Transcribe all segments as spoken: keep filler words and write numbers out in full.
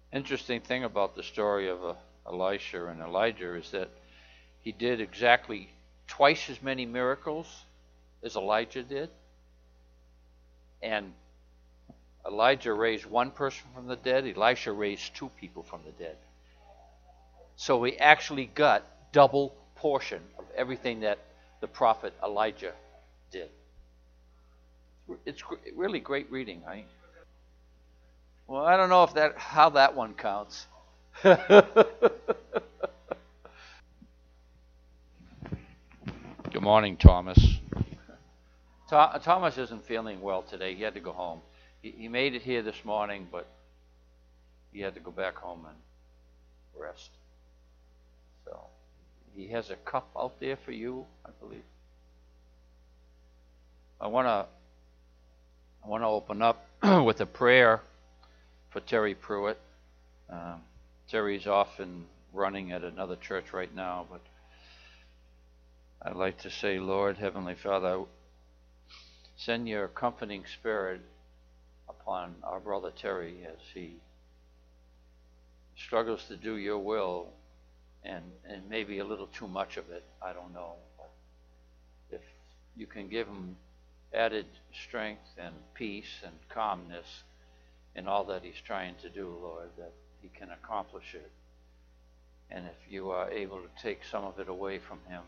Interesting thing about the story of uh, Elisha and Elijah is that he did exactly twice as many miracles as Elijah did. And Elijah raised one person from the dead, Elisha raised two people from the dead. So we actually got double portion of everything that the prophet Elijah did. It's really great reading, right? Well, I don't know if that how that one counts. Good morning, Thomas. Thomas isn't feeling well today. He had to go home. He, he made it here this morning, but he had to go back home and rest. So he has a cup out there for you, I believe. I want to I want to open up with a prayer for Terry Pruitt. Um, Terry's off and running at another church right now, but I'd like to say, Lord, Heavenly Father, send your comforting spirit upon our brother Terry as he struggles to do your will, and, and maybe a little too much of it, I don't know. But if you can give him added strength and peace and calmness in all that he's trying to do, Lord, that he can accomplish it. And if you are able to take some of it away from him,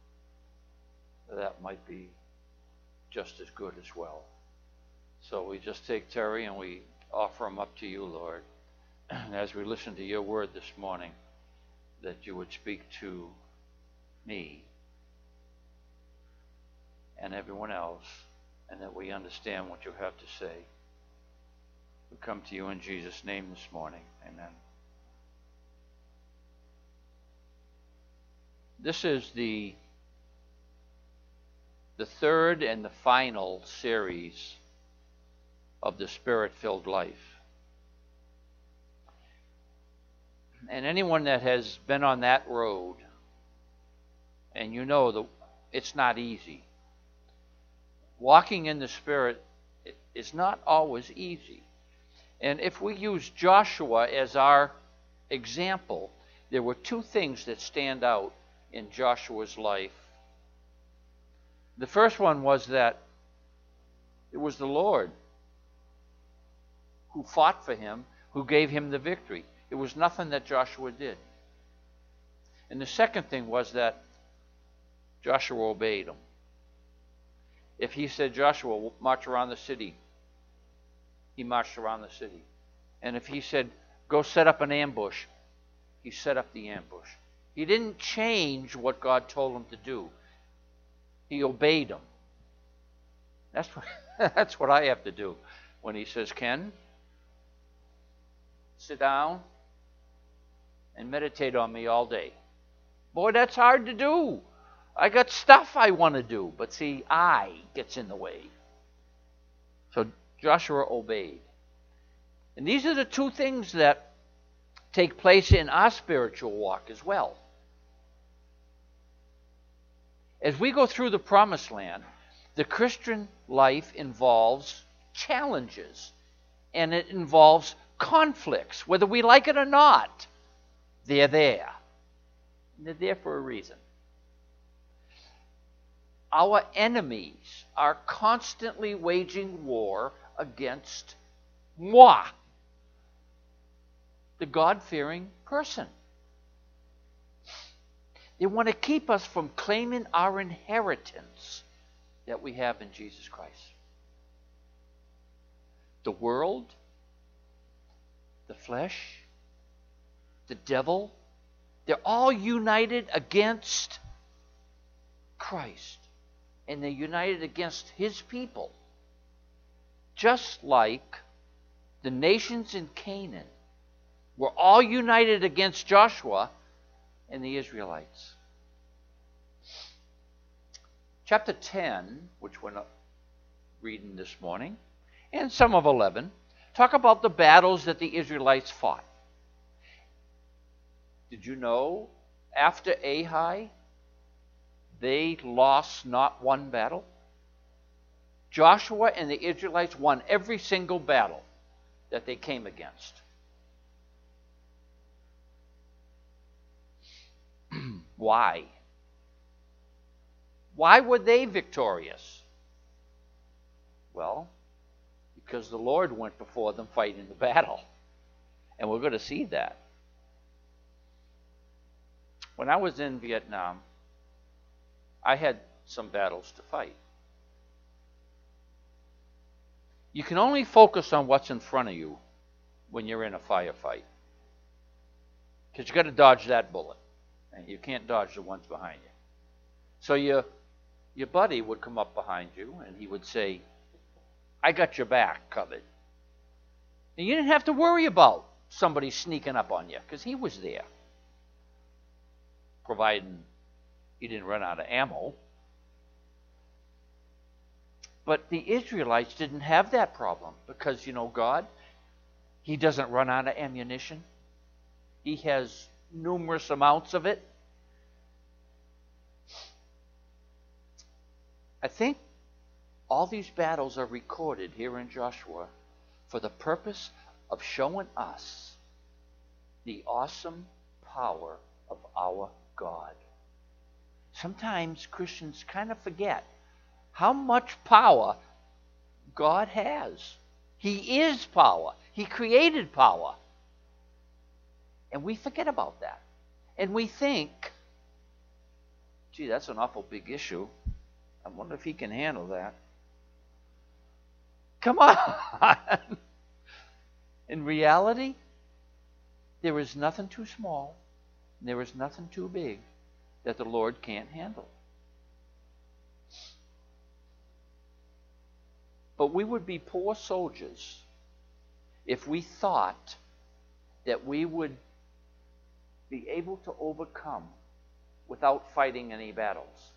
that might be just as good as well. So we just take Terry and we offer him up to you, Lord. And as we listen to your word this morning, that you would speak to me and everyone else, and that we understand what you have to say. We come to you in Jesus' name this morning. Amen. This is the the third and the final series of the Spirit-filled life. And anyone that has been on that road, and you know that it's not easy. Walking in the Spirit is not always easy. And if we use Joshua as our example, there were two things that stand out in Joshua's life. The first one was that it was the Lord who fought for him, who gave him the victory. It was nothing that Joshua did. And the second thing was that Joshua obeyed him. If he said, Joshua, march around the city, he marched around the city. And if he said, go set up an ambush, he set up the ambush. He didn't change what God told him to do. He obeyed him. That's what, that's what I have to do. When he says, Ken, sit down and meditate on me all day. Boy, that's hard to do. I got stuff I want to do. But see, I gets in the way. So Joshua obeyed. And these are the two things that take place in our spiritual walk as well. As we go through the promised land, the Christian life involves challenges. And it involves conflicts. Whether we like it or not, they're there. And they're there for a reason. Our enemies are constantly waging war against moi, the God-fearing person. They want to keep us from claiming our inheritance that we have in Jesus Christ. The world, the flesh, the devil, they're all united against Christ. And they're united against his people. Just like the nations in Canaan were all united against Joshua and the Israelites. Chapter ten, which we're not reading this morning, and some of eleven, talk about the battles that the Israelites fought. Did you know after Ai, they lost not one battle? Joshua and the Israelites won every single battle that they came against. Why? Why were they victorious? Well, because the Lord went before them fighting the battle. And we're going to see that. When I was in Vietnam, I had some battles to fight. You can only focus on what's in front of you when you're in a firefight. Because you've got to dodge that bullet. And you can't dodge the ones behind you. So your, your buddy would come up behind you and he would say, I got your back covered. And you didn't have to worry about somebody sneaking up on you because he was there. Providing you didn't run out of ammo. But the Israelites didn't have that problem because, you know, God, He doesn't run out of ammunition. He has numerous amounts of it. I think all these battles are recorded here in Joshua for the purpose of showing us the awesome power of our God. Sometimes Christians kind of forget how much power God has. He is power. He created power. And we forget about that. And we think, gee, that's an awful big issue. I wonder if He can handle that. Come on! In reality, there is nothing too small, there is nothing too big that the Lord can't handle. But we would be poor soldiers if we thought that we would be able to overcome without fighting any battles.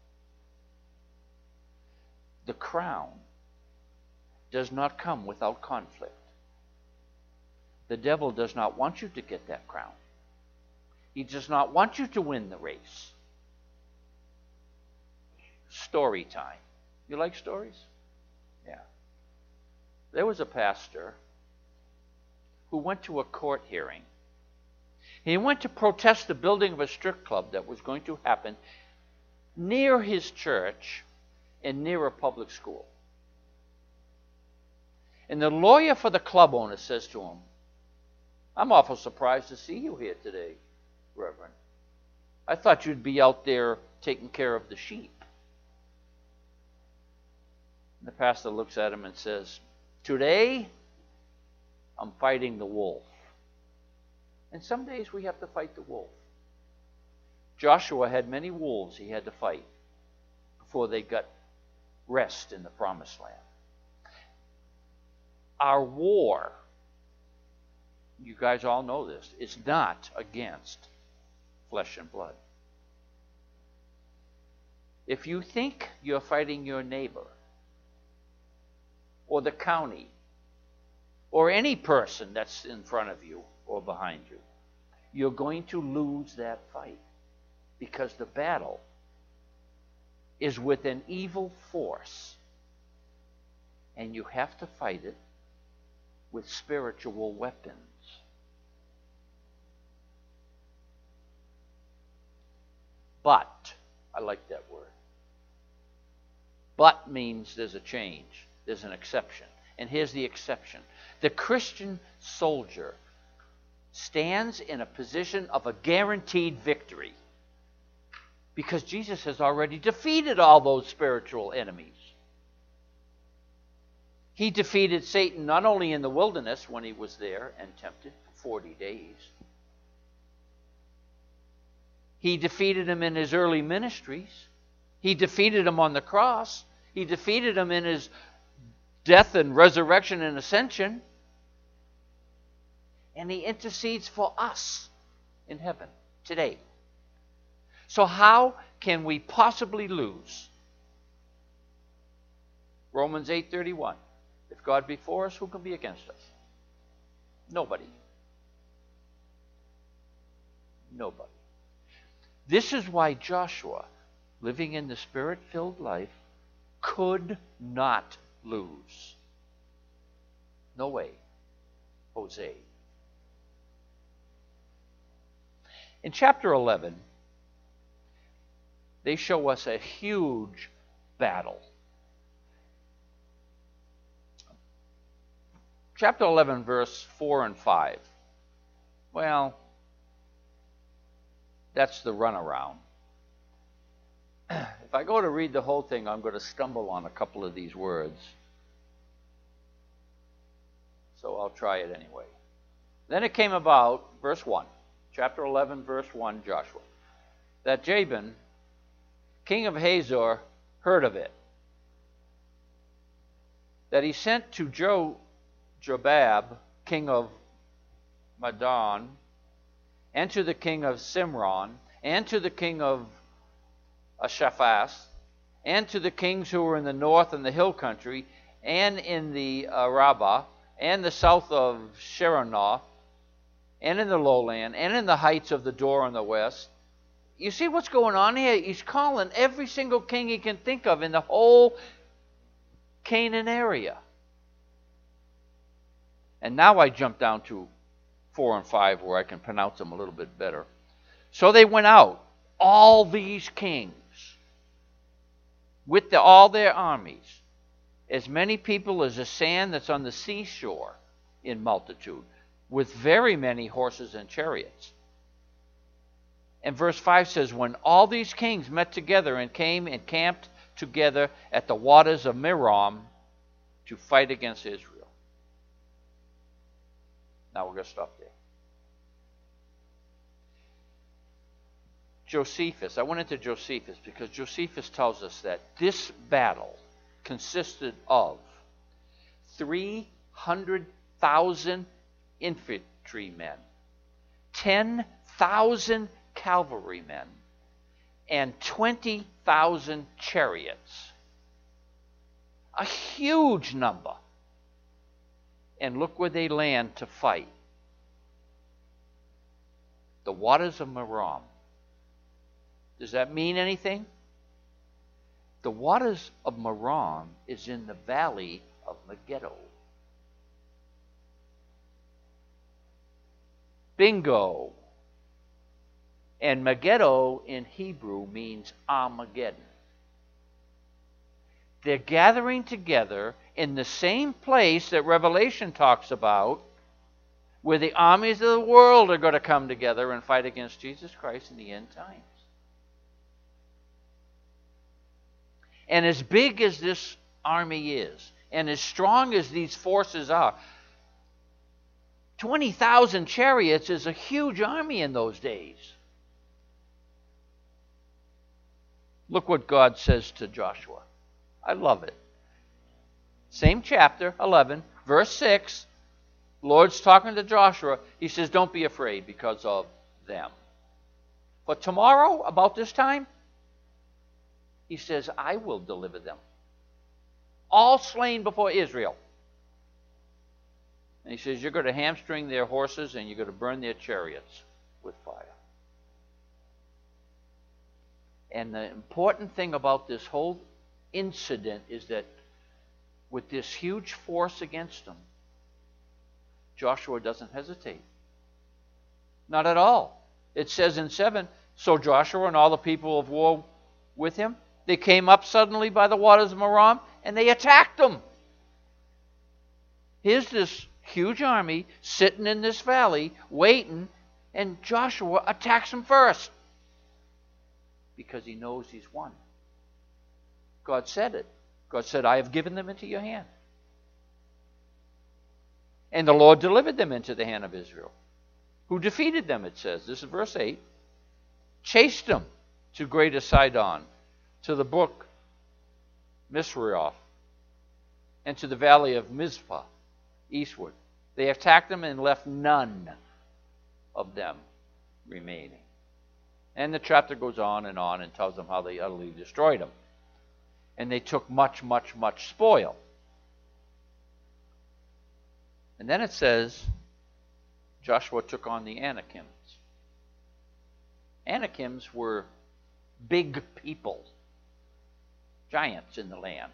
The crown does not come without conflict. The devil does not want you to get that crown. He does not want you to win the race. Story time. You like stories? Yeah. There was a pastor who went to a court hearing. He went to protest the building of a strip club that was going to happen near his church and near a public school. And the lawyer for the club owner says to him, I'm awful surprised to see you here today, Reverend. I thought you'd be out there taking care of the sheep. And the pastor looks at him and says, today, I'm fighting the wolf. And some days we have to fight the wolf. Joshua had many wolves he had to fight before they got rest in the promised land. Our war, you guys all know this, is not against flesh and blood. If you think you're fighting your neighbor, or the county, or any person that's in front of you or behind you, you're going to lose that fight. Because the battle is with an evil force. And you have to fight it with spiritual weapons. But, I like that word. But means there's a change. There's an exception. And here's the exception. The Christian soldier stands in a position of a guaranteed victory. Because Jesus has already defeated all those spiritual enemies. He defeated Satan not only in the wilderness when he was there and tempted for forty days. He defeated him in his early ministries. He defeated him on the cross. He defeated him in his death and resurrection and ascension. And He intercedes for us in heaven today. So how can we possibly lose? Romans eight thirty-one. If God be for us, who can be against us? Nobody. Nobody. This is why Joshua, living in the Spirit-filled life, could not lose. No way, Jose. In chapter eleven, they show us a huge battle. Chapter eleven, verse four and five. Well, that's the runaround. If I go to read the whole thing, I'm going to stumble on a couple of these words. So I'll try it anyway. Then it came about, verse one, chapter eleven, verse one, Joshua, that Jabin, king of Hazor, heard of it. That he sent to Jo Jobab, king of Madon, and to the king of Simron, and to the king of Ashaphas, and to the kings who were in the north and the hill country, and in the Arabah, and the south of Sheronoth, and in the lowland, and in the heights of the door on the west. You see what's going on here? He's calling every single king he can think of in the whole Canaan area. And now I jump down to four and five where I can pronounce them a little bit better. So they went out, all these kings, with the, all their armies, as many people as the sand that's on the seashore in multitude, with very many horses and chariots. And verse five says, when all these kings met together and came and camped together at the waters of Merom to fight against Israel. Now we're going to stop there. Josephus. I went into Josephus because Josephus tells us that this battle consisted of three hundred thousand infantrymen, ten thousand cavalrymen, and twenty thousand chariots. A huge number. And look where they land to fight. The waters of Merom. Does that mean anything? The waters of Merom is in the valley of Megiddo. Bingo. And Megiddo in Hebrew means Armageddon. They're gathering together in the same place that Revelation talks about, where the armies of the world are going to come together and fight against Jesus Christ in the end times. And as big as this army is, and as strong as these forces are, twenty thousand chariots is a huge army in those days. Look what God says to Joshua. I love it. Same chapter, eleven, verse six. Lord's talking to Joshua. He says, don't be afraid because of them. But tomorrow, about this time, he says, I will deliver them. All slain before Israel. And he says, you're going to hamstring their horses and you're going to burn their chariots with fire. And the important thing about this whole incident is that with this huge force against them, Joshua doesn't hesitate. Not at all. It says in seven, so Joshua and all the people of war with him, they came up suddenly by the waters of Merom, and they attacked them. Here's this huge army sitting in this valley, waiting, and Joshua attacks them first. Because he knows he's won. God said it. God said, I have given them into your hand. And the Lord delivered them into the hand of Israel, who defeated them, it says. This is verse eight. Chased them to greater Sidon, to the brook Misrioth, and to the valley of Mizpah, eastward. They attacked them and left none of them remaining. And the chapter goes on and on and tells them how they utterly destroyed them. And they took much, much, much spoil. And then it says, Joshua took on the Anakims. Anakims were big people, giants in the land.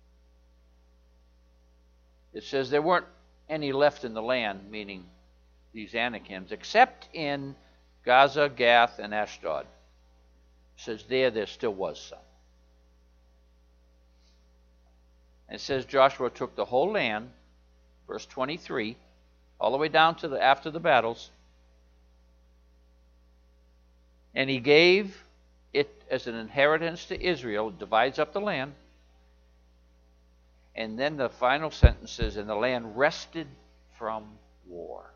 It says there weren't any left in the land, meaning these Anakims, except in Gaza, Gath, and Ashdod. It says there, there still was some. And it says Joshua took the whole land, verse twenty-three, all the way down to the after the battles, and he gave it as an inheritance to Israel. It divides up the land. And then the final sentence says, and the land rested from war.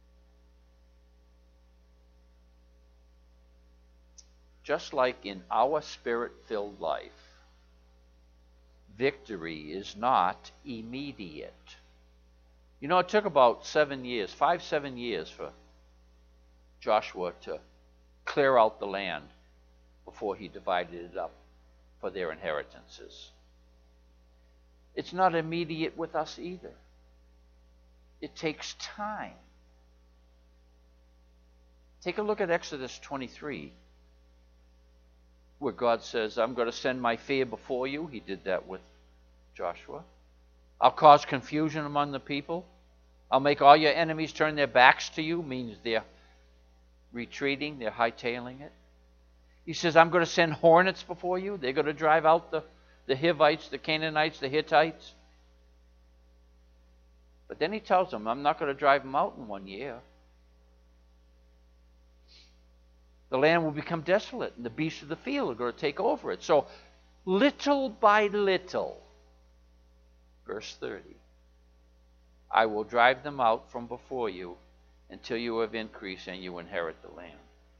Just like in our spirit-filled life, victory is not immediate. You know, it took about seven years, five, seven years for Joshua to clear out the land before he divided it up for their inheritances. It's not immediate with us either. It takes time. Take a look at Exodus twenty-three, where God says, I'm going to send my fear before you. He did that with Joshua. I'll cause confusion among the people. I'll make all your enemies turn their backs to you, means they're retreating, they're hightailing it. He says, I'm going to send hornets before you. They're going to drive out the, the Hivites, the Canaanites, the Hittites. But then he tells them, I'm not going to drive them out in one year. The land will become desolate, and the beasts of the field are going to take over it. So, little by little, verse thirty, I will drive them out from before you until you have increased and you inherit the land.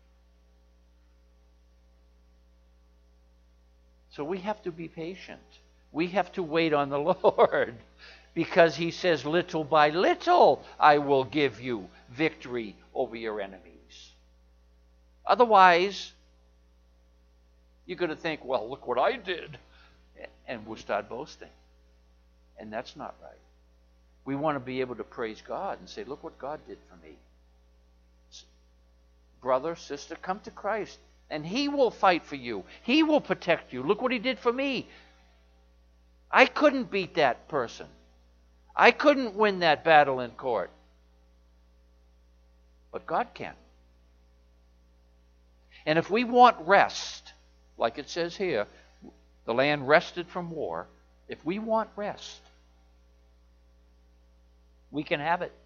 So we have to be patient. We have to wait on the Lord, because he says, little by little, I will give you victory over your enemies. Otherwise, you're going to think, well, look what I did. And we'll start boasting. And that's not right. We want to be able to praise God and say, look what God did for me. Brother, sister, come to Christ, and he will fight for you. He will protect you. Look what he did for me. I couldn't beat that person. I couldn't win that battle in court. But God can. And if we want rest, like it says here, the land rested from war. If we want rest, we can have it.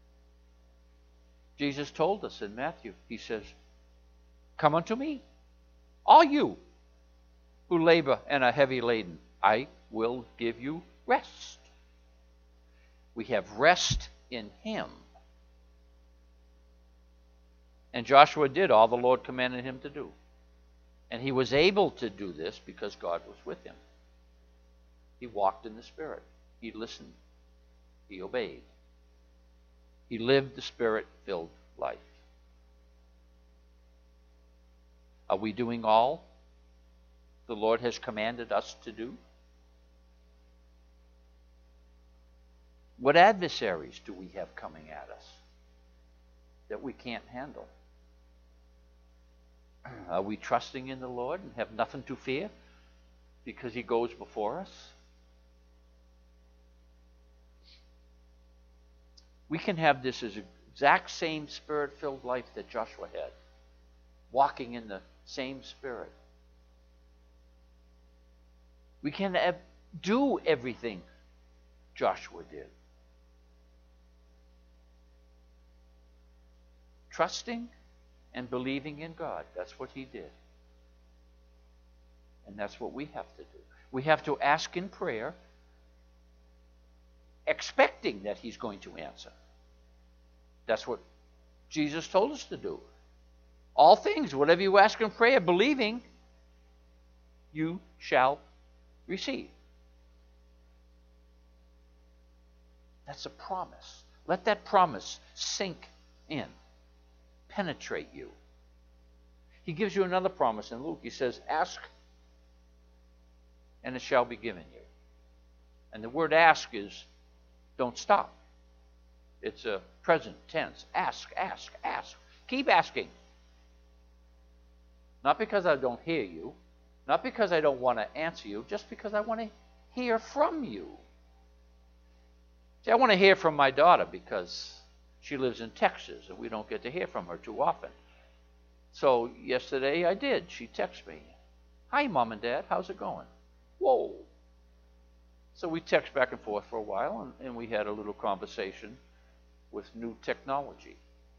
Jesus told us in Matthew, he says, come unto me, all you who labor and are heavy laden, I will give you rest. We have rest in him. And Joshua did all the Lord commanded him to do. And he was able to do this because God was with him. He walked in the Spirit. He listened. He obeyed. He lived the Spirit-filled life. Are we doing all the Lord has commanded us to do? What adversaries do we have coming at us that we can't handle? Are we trusting in the Lord and have nothing to fear because he goes before us? We can have this as exact same Spirit-filled life that Joshua had, walking in the same Spirit. We can have, do everything Joshua did. Trusting and believing in God. That's what he did. And that's what we have to do. We have to ask in prayer, expecting that he's going to answer. That's what Jesus told us to do. All things, whatever you ask in prayer, believing, you shall receive. That's a promise. Let that promise sink in. Penetrate you. He gives you another promise in Luke. He says, ask and it shall be given you. And the word ask is don't stop. It's a present tense. Ask, ask, ask. Keep asking. Not because I don't hear you. Not because I don't want to answer you. Just because I want to hear from you. See, I want to hear from my daughter because She lives in Texas, and we don't get to hear from her too often. So yesterday I did. She texted me, "Hi, Mom and Dad, how's it going?" Whoa. So we text back and forth for a while, and, and we had a little conversation with new technology.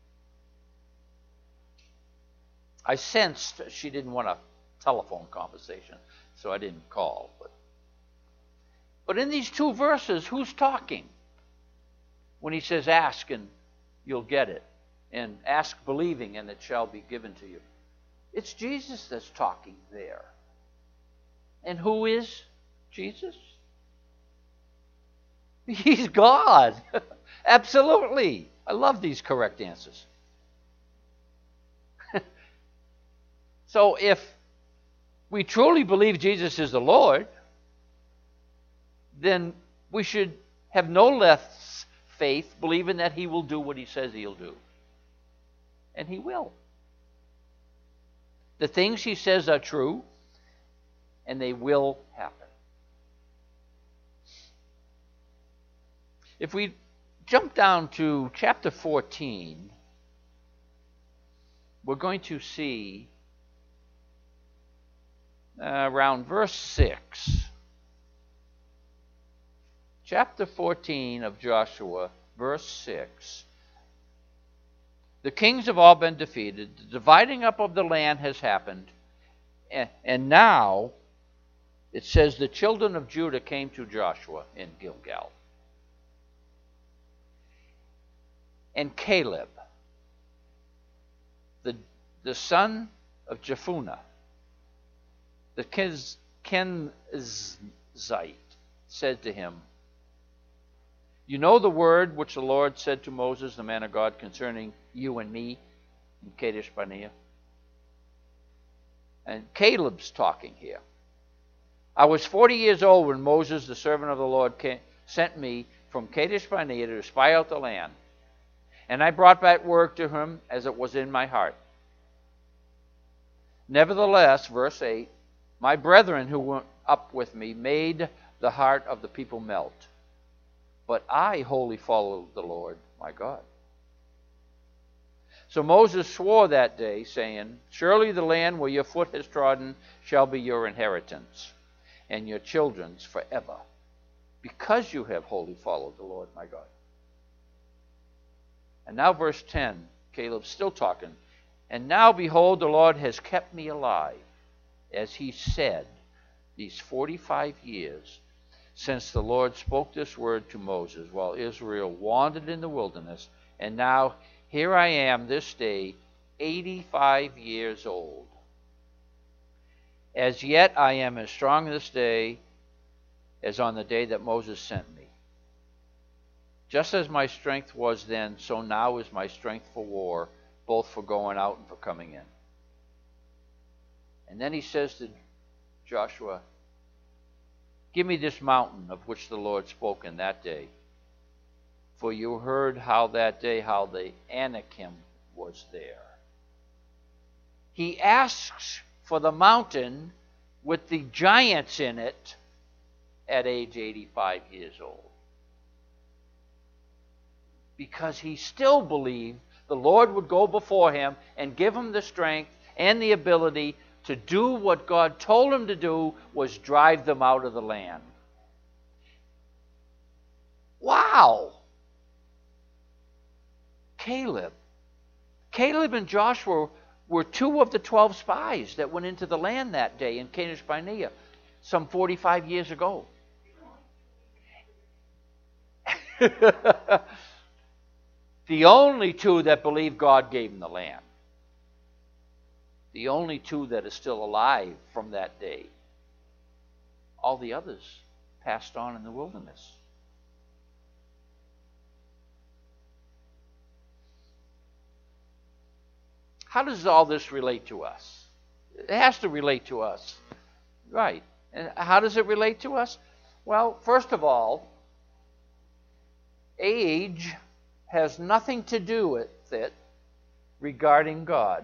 I sensed she didn't want a telephone conversation, so I didn't call. But, but in these two verses, who's talking? When he says, "Ask and you'll get it," and "ask believing and it shall be given to you." It's Jesus that's talking there. And who is Jesus? He's God. Absolutely. I love these correct answers. So if we truly believe Jesus is the Lord, then we should have no less faith believing that he will do what he says he'll do. And he will. The things he says are true, and they will happen. If we jump down to chapter fourteen, we're going to see uh, around verse six. Chapter fourteen of Joshua, verse six. The kings have all been defeated. The dividing up of the land has happened. And, and now, it says the children of Judah came to Joshua in Gilgal. And Caleb, the, the son of Jephunneh, the Kenizzite, said to him, "You know the word which the Lord said to Moses, the man of God, concerning you and me in Kadesh Barnea." And Caleb's talking here. "I was forty years old when Moses, the servant of the Lord, came, sent me from Kadesh Barnea to spy out the land. And I brought back word to him as it was in my heart. Nevertheless," verse eight, "my brethren who went up with me made the heart of the people melt. But I wholly followed the Lord my God." So Moses swore that day, saying, "Surely the land where your foot has trodden shall be your inheritance, and your children's forever, because you have wholly followed the Lord my God." And now verse ten, Caleb's still talking. "And now, behold, the Lord has kept me alive, as he said, these forty-five years, since the Lord spoke this word to Moses, while Israel wandered in the wilderness. And now, here I am this day, eighty-five years old. As yet I am as strong this day as on the day that Moses sent me. Just as my strength was then, so now is my strength for war, both for going out and for coming in." And then he says to Joshua, "Give me this mountain of which the Lord spoke in that day. For you heard how that day, how the Anakim was there." He asks for the mountain with the giants in it at age eighty-five years old. Because he still believed the Lord would go before him and give him the strength and the ability to do what God told him to do, was drive them out of the land. Wow! Caleb. Caleb and Joshua were two of the twelve spies that went into the land that day in Kadesh Barnea some forty-five years ago. The only two that believe God gave them the land. The only two that are still alive from that day. All the others passed on in the wilderness. How does all this relate to us? It has to relate to us. Right. And how does it relate to us? Well, first of all, age has nothing to do with it regarding God.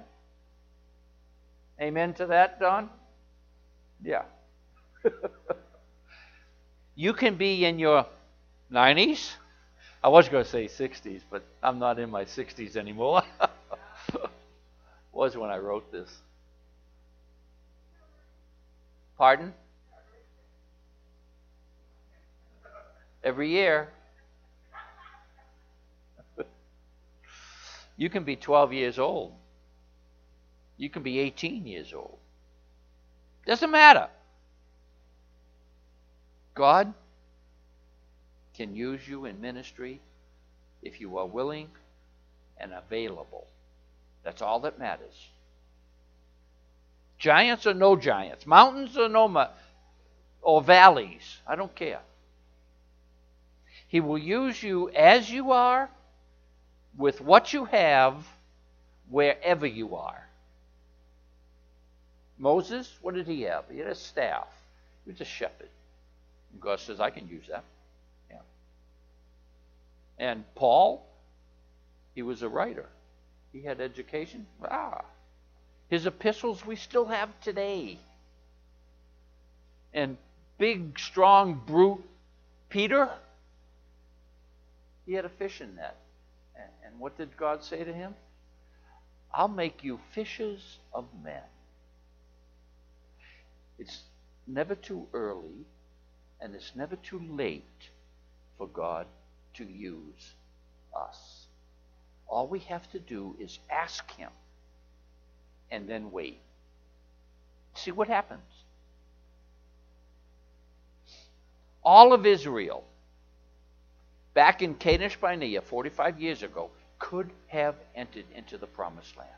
Amen to that, Don? Yeah. You can be in your nineties, I was going to say sixties, but I'm not in my sixties anymore. Was when I wrote this. Pardon? Every year. You can be twelve years old. You can be eighteen years old. Doesn't matter. God can use you in ministry if you are willing and available. That's all that matters. Giants or no giants, mountains or no ma- or valleys, I don't care. He will use you as you are, with what you have, wherever you are. Moses, what did he have? He had a staff. He was a shepherd. And God says, I can use that. Yeah. And Paul, he was a writer. He had education. Ah. His epistles we still have today. And big, strong, brute Peter, he had a fishing net. And what did God say to him? I'll make you fishers of men. It's never too early and it's never too late for God to use us. All we have to do is ask Him and then wait. See what happens. All of Israel, back in Kadesh Barnea forty-five years ago, could have entered into the promised land.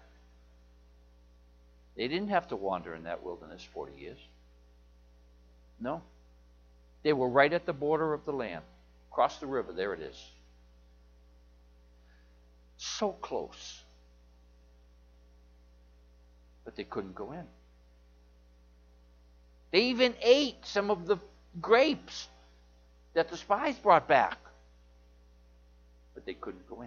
They didn't have to wander in that wilderness forty years. No. They were right at the border of the land. Across the river, there it is. So close. But they couldn't go in. They even ate some of the grapes that the spies brought back. But they couldn't go in.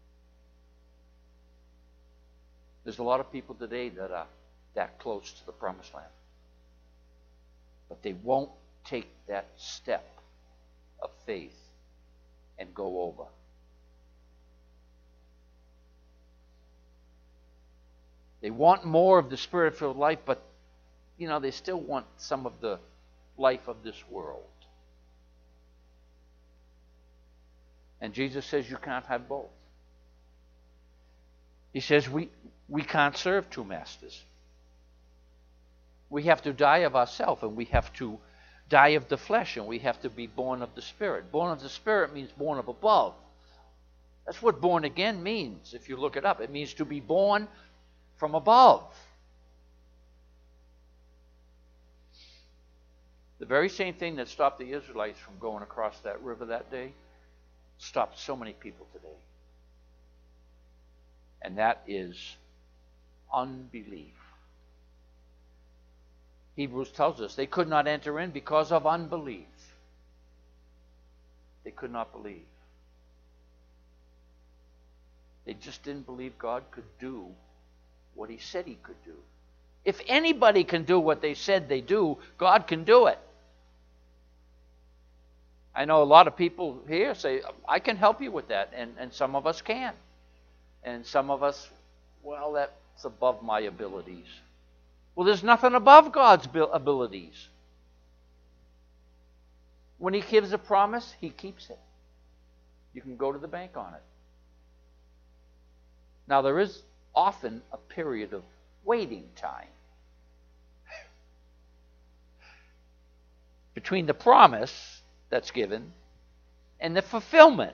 There's a lot of people today that are that close to the promised land. But they won't take that step of faith and go over. They want more of the Spirit-filled life, but, you know, they still want some of the life of this world. And Jesus says you can't have both. He says we, we can't serve two masters. We have to die of ourselves, and we have to die of the flesh, and we have to be born of the Spirit. Born of the Spirit means born of above. That's what born again means, if you look it up. It means to be born from above. The very same thing that stopped the Israelites from going across that river that day stopped so many people today. And that is unbelief. Hebrews tells us they could not enter in because of unbelief. They could not believe. They just didn't believe God could do what He said He could do. If anybody can do what they said they do, God can do it. I know a lot of people here say, I can help you with that, and, and some of us can. And some of us, well, that's above my abilities. Well, there's nothing above God's abilities. When He gives a promise, He keeps it. You can go to the bank on it. Now, there is often a period of waiting time between the promise that's given and the fulfillment.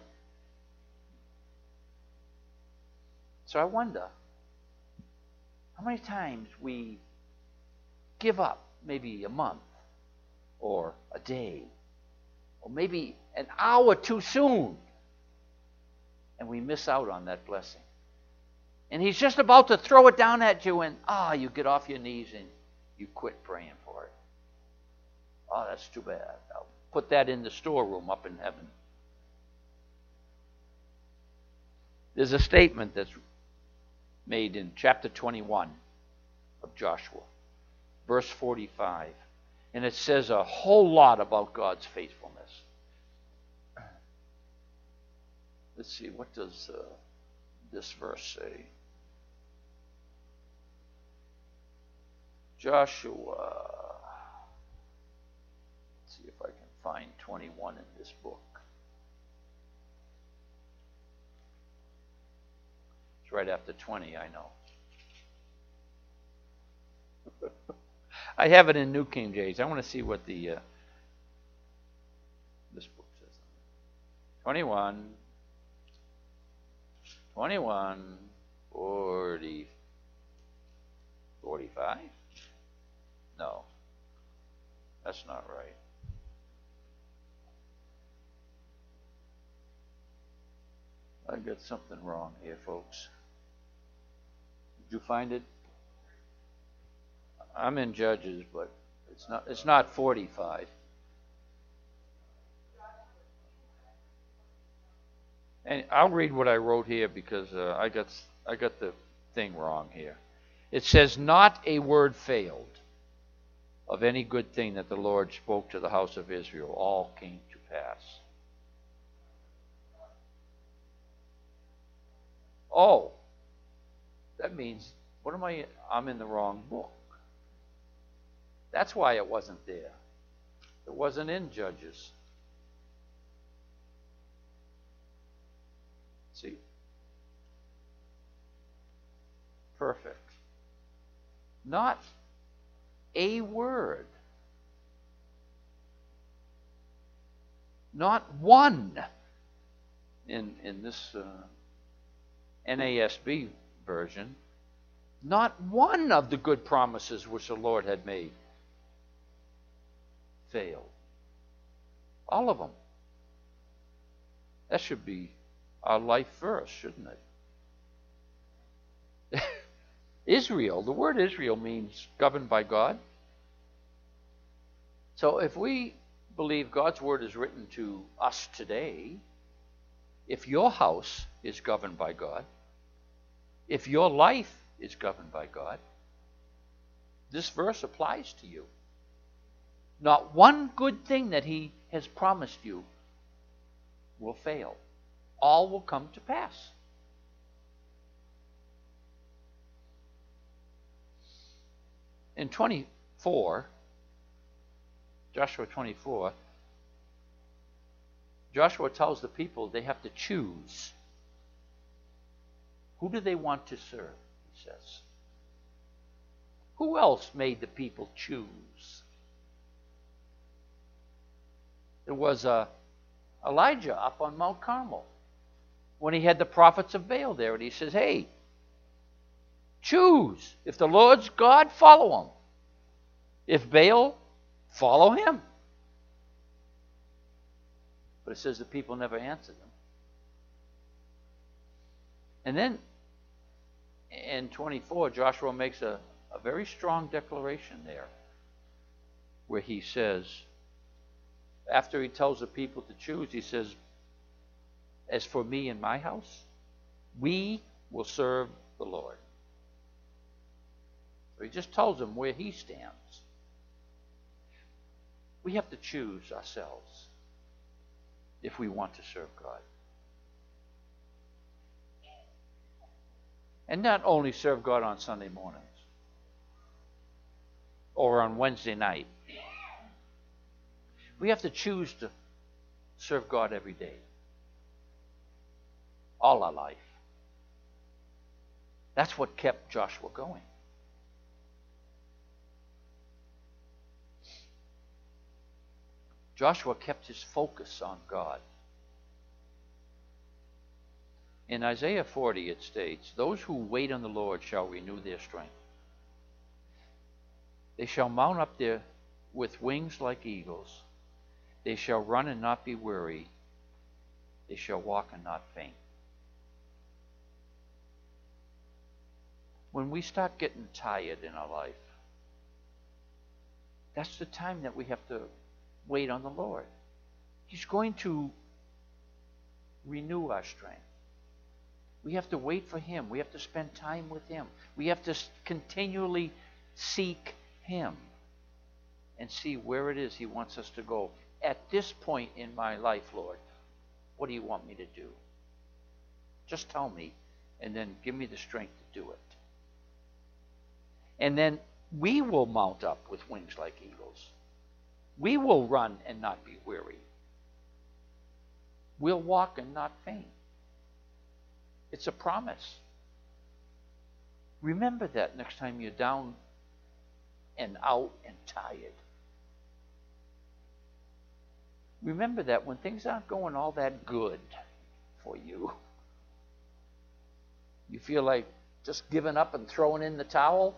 So I wonder how many times we give up maybe a month or a day or maybe an hour too soon, and we miss out on that blessing. And He's just about to throw it down at you, and ah, oh, you get off your knees and you quit praying for it. Oh, that's too bad. I'll put that in the storeroom up in heaven. There's a statement that's made in chapter twenty-one of Joshua, verse forty-five, and it says a whole lot about God's faithfulness. let's see, what does uh, this verse say? Joshua. Let's see if I can find twenty-one in this book. It's right after twenty, I know. I have it in New King James. I want to see what the uh, this book says. twenty-one, twenty-one, forty, forty-five? No, that's not right. I got something wrong here, folks. Did you find it? I'm in Judges, but it's not it's not forty-five. And I'll read what I wrote here because uh, I got I got the thing wrong here. It says, "Not a word failed of any good thing that the Lord spoke to the house of Israel. All came to pass." Oh, that means, what am I? I'm in the wrong book. That's why it wasn't there. It wasn't in Judges. See? Perfect. Not a word. Not one. In, in this uh, N A S B version, not one of the good promises which the Lord had made failed. All of them. That should be our life verse, shouldn't it? Israel, the word Israel means governed by God. So if we believe God's word is written to us today, if your house is governed by God, if your life is governed by God, this verse applies to you. Not one good thing that He has promised you will fail. All will come to pass. In twenty-four, Joshua twenty-four, Joshua tells the people they have to choose. Who do they want to serve, he says. Who else made the people choose? There was uh, Elijah up on Mount Carmel when he had the prophets of Baal there, and he says, hey, choose. If the Lord's God, follow him. If Baal, follow him. But it says the people never answered him. And then in twenty-four, Joshua makes a, a very strong declaration there where he says, after he tells the people to choose, he says, as for me and my house, we will serve the Lord. So he just tells them where he stands. We have to choose ourselves if we want to serve God. And not only serve God on Sunday mornings or on Wednesday night. We have to choose to serve God every day. All our life. That's what kept Joshua going. Joshua kept his focus on God. In Isaiah forty it states, those who wait on the Lord shall renew their strength. They shall mount up there with wings like eagles. They shall run and not be weary. They shall walk and not faint. When we start getting tired in our life, that's the time that we have to wait on the Lord. He's going to renew our strength. We have to wait for Him. We have to spend time with Him. We have to continually seek Him and see where it is He wants us to go. At this point in my life, Lord, what do you want me to do? Just tell me, and then give me the strength to do it. And then we will mount up with wings like eagles. We will run and not be weary. We'll walk and not faint. It's a promise. Remember that next time you're down and out and tired. Remember that when things aren't going all that good for you, you feel like just giving up and throwing in the towel.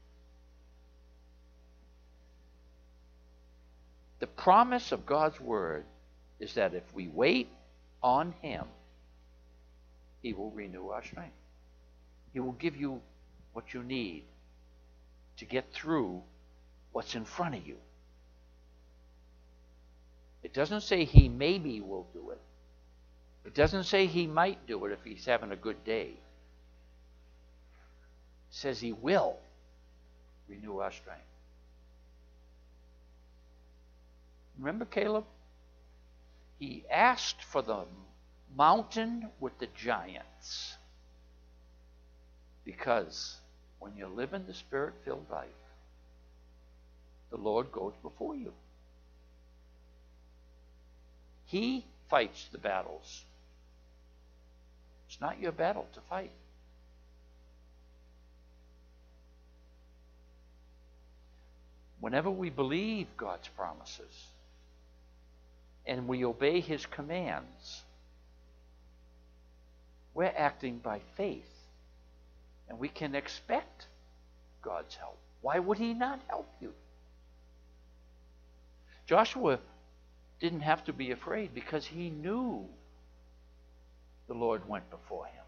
The promise of God's word is that if we wait on Him, He will renew our strength. He will give you what you need to get through what's in front of you. It doesn't say He maybe will do it. It doesn't say He might do it if He's having a good day. It says He will renew our strength. Remember Caleb? He asked for the mountain with the giants. Because when you live in the Spirit-filled life, the Lord goes before you. He fights the battles. It's not your battle to fight. Whenever we believe God's promises and we obey His commands, we're acting by faith. And we can expect God's help. Why would He not help you? Joshua didn't have to be afraid because he knew the Lord went before him.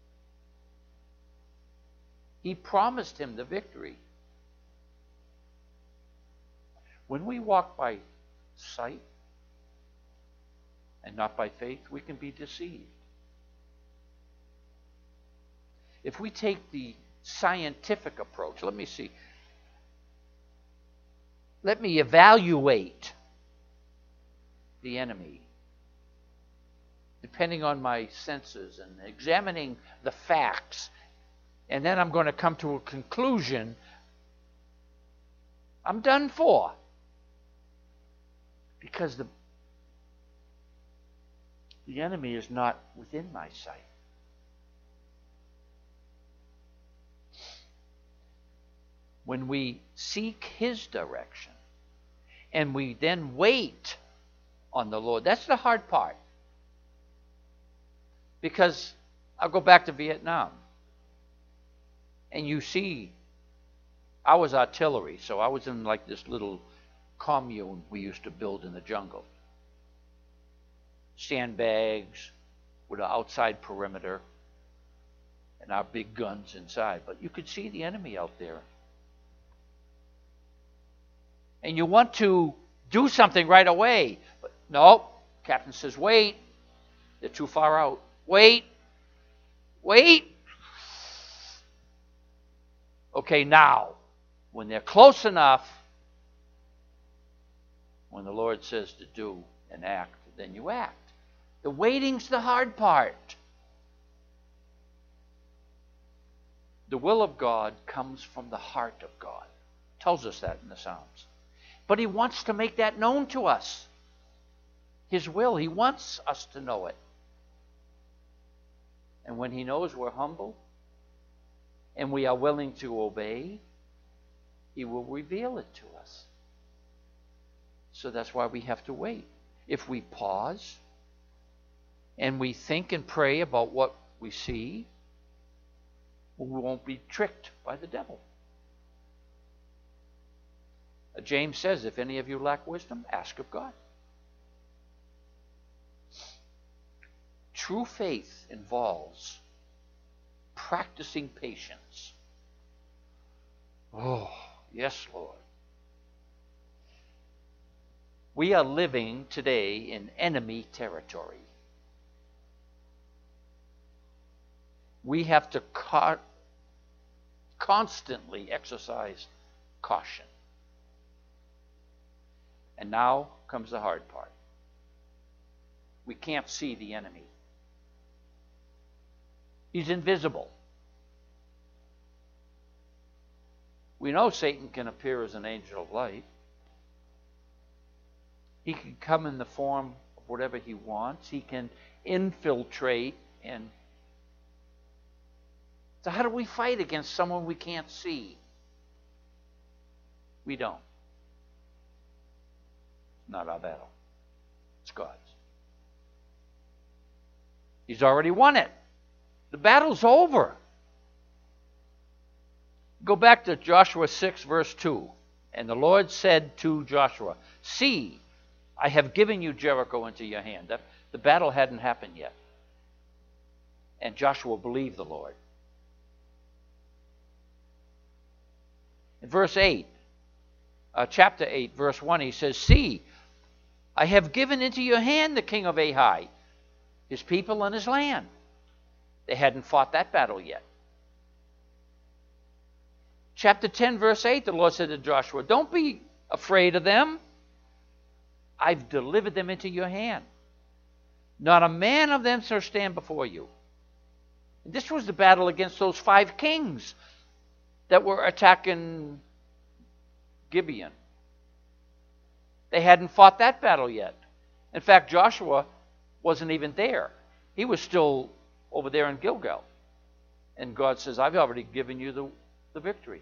He promised him the victory. When we walk by sight and not by faith, we can be deceived. If we take the scientific approach, let me see. Let me evaluate the enemy, depending on my senses and examining the facts, and then I'm going to come to a conclusion. I'm done for. Because the, the enemy is not within my sight. When we seek His direction and we then wait on the Lord, that's the hard part. Because I'll go back to Vietnam. And you see, I was artillery, so I was in like this little commune we used to build in the jungle. Sandbags with an outside perimeter and our big guns inside. But you could see the enemy out there. And you want to do something right away. But no, captain says, wait. They're too far out. Wait. Wait. Okay, now, when they're close enough, when the Lord says to do and act, then you act. The waiting's the hard part. The will of God comes from the heart of God. It tells us that in the Psalms. But He wants to make that known to us. His will. He wants us to know it. And when He knows we're humble and we are willing to obey, He will reveal it to us. So that's why we have to wait. If we pause and we think and pray about what we see, we won't be tricked by the devil. James says, if any of you lack wisdom, ask of God. True faith involves practicing patience. Oh, yes, Lord. We are living today in enemy territory. We have to co- constantly exercise caution. And now comes the hard part. We can't see the enemy. He's invisible. We know Satan can appear as an angel of light. He can come in the form of whatever he wants. He can infiltrate. And so how do we fight against someone we can't see? We don't. It's not our battle. It's God's. He's already won it. The battle's over. Go back to Joshua six, verse two. And the Lord said to Joshua, "See, I have given you Jericho into your hand." The battle hadn't happened yet. And Joshua believed the Lord. In verse eight, uh, chapter eight, verse one, he says, "See, I have given into your hand the king of Ai, his people and his land." They hadn't fought that battle yet. Chapter ten, verse eight, the Lord said to Joshua, "Don't be afraid of them. I've delivered them into your hand. Not a man of them shall stand before you." And this was the battle against those five kings that were attacking Gibeon. They hadn't fought that battle yet. In fact, Joshua wasn't even there. He was still over there in Gilgal. And God says, "I've already given you the, the victory."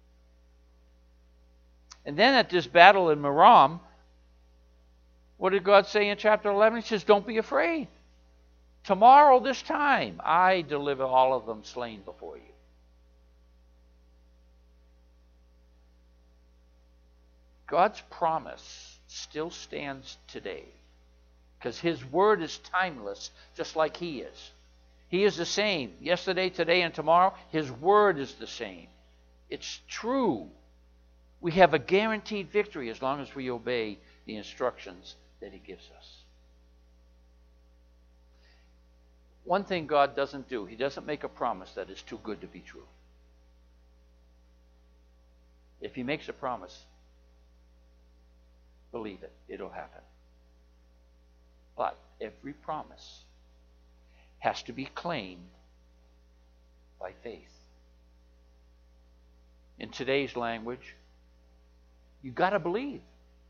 And then at this battle in Merom, what did God say in chapter eleven? He says, "Don't be afraid. Tomorrow, this time, I deliver all of them slain before you." God's promise still stands today because his word is timeless, just like he is. He is the same yesterday, today, and tomorrow. His word is the same. It's true. We have a guaranteed victory as long as we obey the instructions that he gives us. One thing God doesn't do, he doesn't make a promise that is too good to be true. If he makes a promise, believe it, it'll happen. But every promise has to be claimed by faith. In today's language, you got to believe.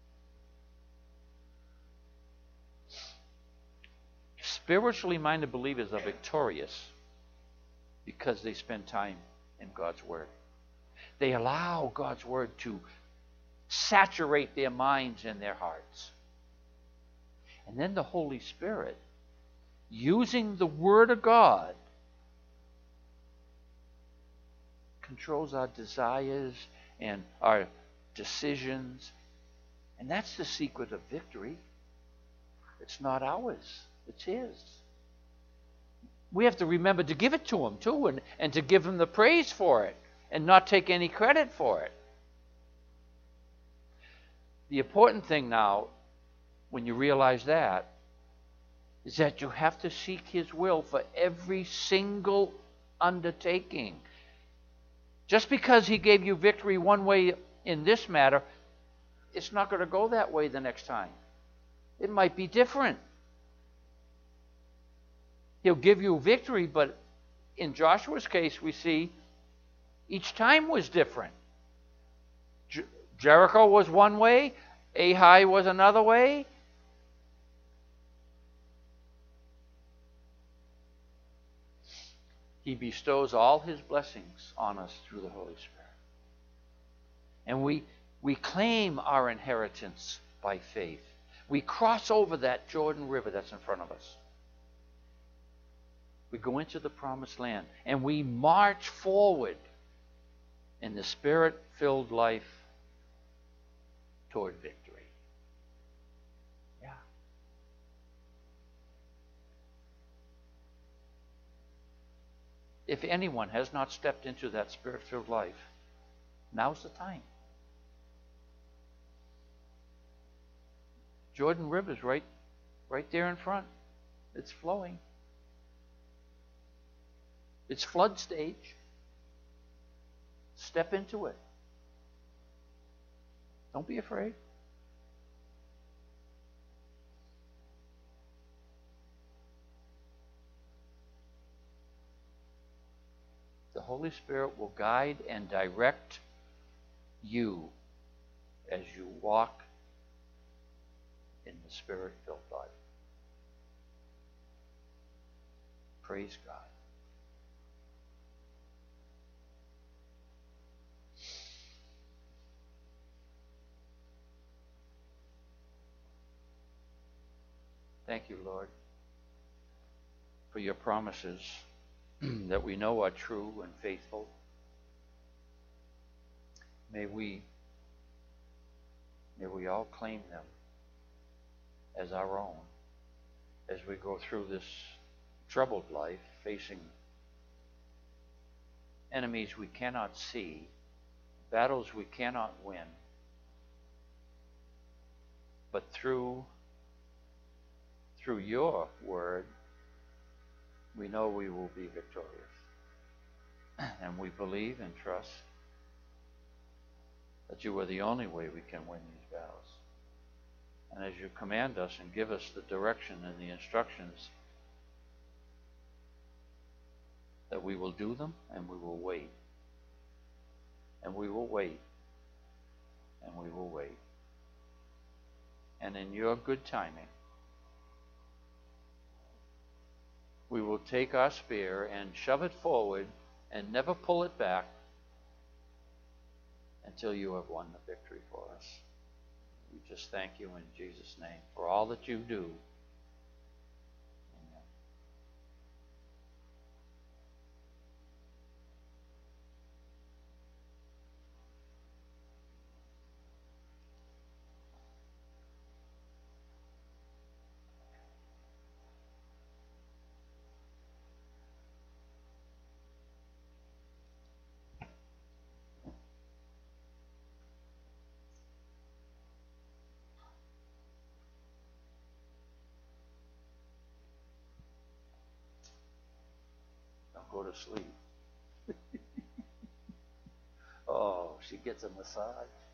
Spiritually minded believers are victorious because they spend time in God's Word. They allow God's Word to saturate their minds and their hearts. And then the Holy Spirit, using the Word of God, controls our desires and our decisions. And that's the secret of victory. It's not ours. It's his. We have to remember to give it to him too, and, and to give him the praise for it and not take any credit for it. The important thing now, when you realize that, is that you have to seek his will for every single undertaking. Just because he gave you victory one way in this matter, it's not going to go that way the next time. It might be different. He'll give you victory, but in Joshua's case, we see each time was different. Jer- Jericho was one way, Ai was another way. He bestows all his blessings on us through the Holy Spirit. And we, we claim our inheritance by faith. We cross over that Jordan River that's in front of us. We go into the promised land and we march forward in the Spirit-filled life toward victory. Yeah. If anyone has not stepped into that Spirit-filled life, now's the time. Jordan River's right, right there in front. It's flowing. It's flood stage. Step into it. Don't be afraid. the Holy Spirit will guide and direct you as you walk in the Spirit-filled life. Praise God. Thank you, Lord, for your promises that we know are true and faithful. May we, may we all claim them as our own as we go through this troubled life, facing enemies we cannot see, battles we cannot win, but through through your word, we know we will be victorious. And we believe and trust that you are the only way we can win these battles. And as you command us and give us the direction and the instructions, that we will do them and we will wait. And we will wait. And we will wait. And in your good timing, we will take our spear and shove it forward and never pull it back until you have won the victory for us. We just thank you in Jesus' name for all that you do. Amen. Go to sleep. Oh, she gets a massage.